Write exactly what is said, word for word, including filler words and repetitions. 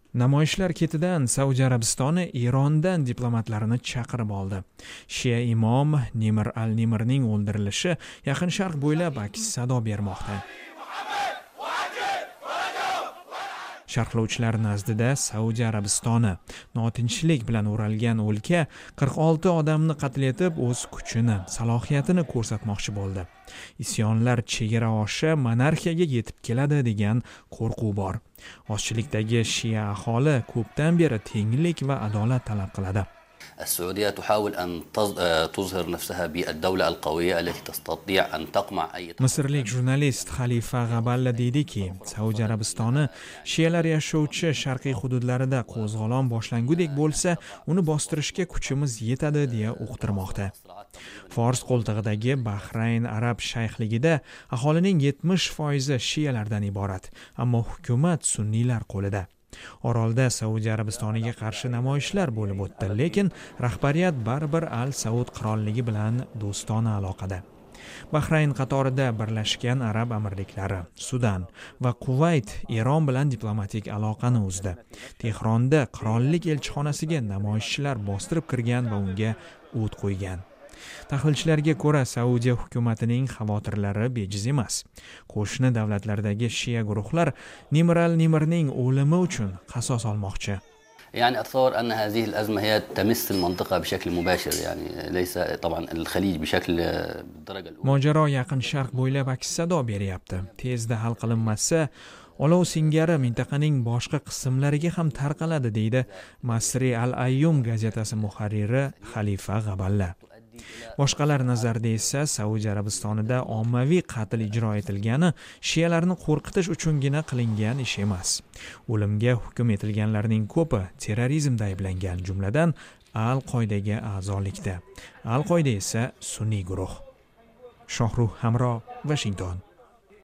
Namoyishlar ketidan Saudiya Arabistoni Erondan diplomatlarini chaqirib oldi. Shia imom Nimr al-Nimrning o'ldirilishi Yaqin Sharq bo'ylab aks sado bermoqda. Sharhlovchilar nazdida Saudiya Arabistoni notinchlik bilan o'ralgan o'lka qirq olti odamni qatl etib o'z kuchini, salohiyatini ko'rsatmoqchi bo'ldi. Isyonlar chegara oshi monarxiyaga yetib keladi degan qo'rquv bor. Ozchilikdagi shia aholi ko'pdan beri tenglik va adolat talab qiladi. السعودية تحاول أن تظهر نفسها بالدولة القوية التي تستطيع أن تقمع أي Misrlik jurnalist Xalifa G'aballa deydiki, Saudiya Arabistoni shialar yashovchi sharqiy hududlarida qo'zg'olon boshlangudek bo'lsa, uni bostirishga kuchimiz yetadi deya uqtirmoqda. Fors qo'ltig'idagi Bahrayn arab shayxligida aholining yetmish foizi shialardan iborat, ammo hukumat sunniylar qo'lida. Orolda Saudiya Arabistoniga qarshi namoyishlar bo'lib o'tdi, lekin rahbariyat baribir Al-Saud qirolligi bilan do'stona aloqada. Bahrayn qatorida Birlashgan Arab Amirliklari, Sudan va Kuvayt Eron bilan diplomatik aloqani uzdi. Tehronda qirollik elchixonasiga namoyishchilar bostirib kirgan va unga o't qo'ygan. Tahlilchilarga ko'ra, Saudiya hukumatining xavotirlari bejiz emas. Qo'shni davlatlardagi shia guruhlar Nimr al-Nimrning o'limi uchun qasos olmoqchi. يعني أتصور أن هذه الأزمة هي تمس المنطقة بشكل مباشر يعني ليس طبعا الخليج بشكل بالدرجة الأولى. Mojaro Yaqin Sharq bo'ylab aks sado beryapti. Tezda hal qilinmasa, olov singari mintaqaning boshqa qismlariga ham tarqaladi, deydi Masri al-Ayyum gazetasi muharriri Xalifa G'aballa. Boshqalar nazarida esa Saudiya Arabistonida ommaviy qatl ijro etilgani shialarni qo'rqitish uchungina qilingan ish emas. O'limga hukm etilganlarning ko'pi terrorizmda ayblangan, jumladan Al-Qoidaga a'zolikda. Al-Qoida esa sunniy guruh. Shohruh Hamro, Washington.